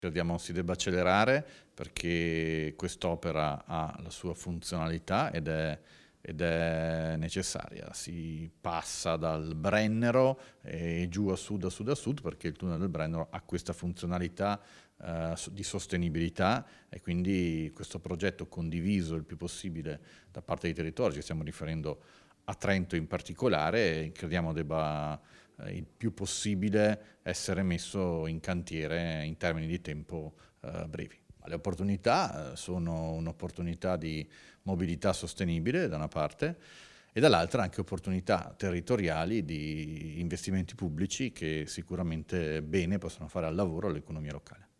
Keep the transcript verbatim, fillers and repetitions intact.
Crediamo si debba accelerare perché quest'opera ha la sua funzionalità ed è, ed è necessaria. Si passa dal Brennero e giù a sud, a sud, a sud, perché il tunnel del Brennero ha questa funzionalità eh, so- di sostenibilità e quindi questo progetto condiviso il più possibile da parte dei territori, ci stiamo riferendo a Trento in particolare, crediamo debba eh, il più possibile essere messo in cantiere in termini di tempo eh, brevi. Le opportunità eh, sono un'opportunità di mobilità sostenibile da una parte e dall'altra anche opportunità territoriali di investimenti pubblici che sicuramente bene possono fare al lavoro all'economia locale.